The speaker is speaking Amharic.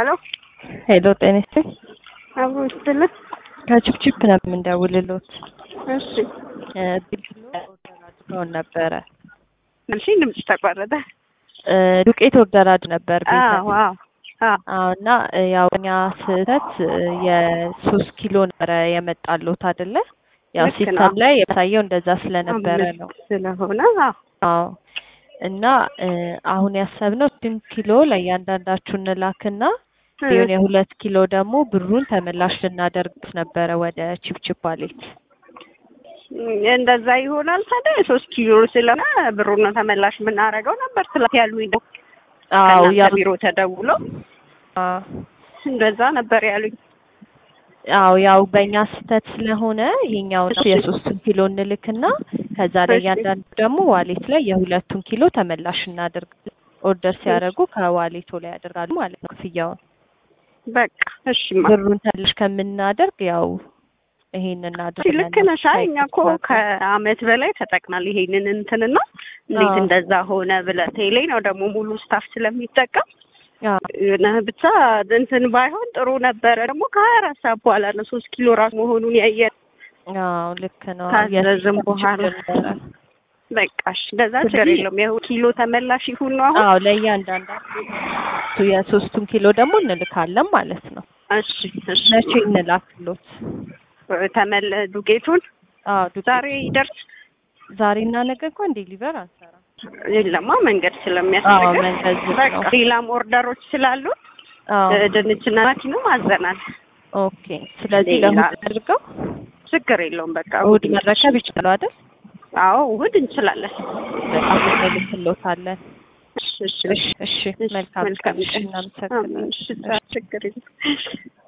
ሄሎ ሄሎ ጤነስቲ አብሮ ይስጥልኝ። ከችፕችፕ ነው የምንደውልልዎት። እሺ ቢሎ ኦርደር አድርገውን ነበረ። እሺ ድምጽ ተቋረጠ። ዱቄት ኦርደር አድርገን ነበር ቤት። አዎ እና ያው እኛ ስህተት የ3 ኪሎ ነበረ የመጣልዎት አይደለ? ያው ሲስተም ላይ ያሳየው እንደዛ ስለነበረ ነው ስለሆነ አዎ። እና አሁን ያሰብነው 2 ኪሎ ለእያንዳንዳችሁ እንላክና የሆነ 2 ኪሎ ደግሞ ብሩን ተመላሽ ልናደርግ ነበረ ወደ ቺፕቺፕ ዋሌት። እንደዛ ይሆናል ታዲያ 3 ኪሎ ስለሆነ ብሩን ተመላሽ የምናደርገው ነበር ስላት ያሉኝ ነው። አዎ ያው ቢሮ ተደውሎ እንደዛ ነበር ያሉኝ። ያው በእኛ ስህተት ስለሆነ ይሄኛው የ3 ኪሎ እንልክና ከዛ ላይ ያንዳንዱ ደግሞ ዋሌት ላይ የ2 ኪሎ ተመላሽ እናደርግ። ኦርደር ሲያደርጉ ከዋሌቶ ላይ ያደርጋሉ ማለት ነው ክፍያውን። በቃ እሺ ብሩን ተልሽ ከምናደርግ ያው ይሄንን እናደርጋለን። ልክ ነሽ። እኛ እኮ ከአመት በላይ ተጠቅናል ይሄንን እንትንና እንዴት እንደዛ ሆነ ብለህ ቴሌ ነው ደግሞ ሙሉ ስታፍ ስለሚጠቀም ብቻ እንትን ባይሆን ጥሩ ነበረ። ደግሞ ከ24 ሰዓት በኋላ ነው 3 ኪሎ ራስ መሆኑን ያየን። ልክ ነው። ካዘዝም በኋላ በቃሽ እንደዛ ችግር የለውም። ኪሎ ተመላሽ ይሁን ነው አሁን። ለእያንዳንዳችሁ የ3 ኪሎ ደግሞ እንልካለን ማለት ነው። እሺ መቼ እንላክሎት? ዱቄቱን ዱቄት ዛሬ ይደርስ። ዛሬና ነገ እንኳን ዴሊቨር አንሰራም። የለማ መንገድ ስለሚያስፈልግ መንገድ በቃ ሌላም ኦርደሮች ስላሉ ድንችና ቲማቲም አዘናል። ኦኬ ስለዚህ ለእሑድ አድርገው ችግር የለውም። በቃ እሑድ መረከብ ይችላል አይደል? አዎ እሑድ እንችላለን። በጣም እንልክሎታለን። እሺ መልካም ቀን። እናመሰግናለን። ችግር የለም።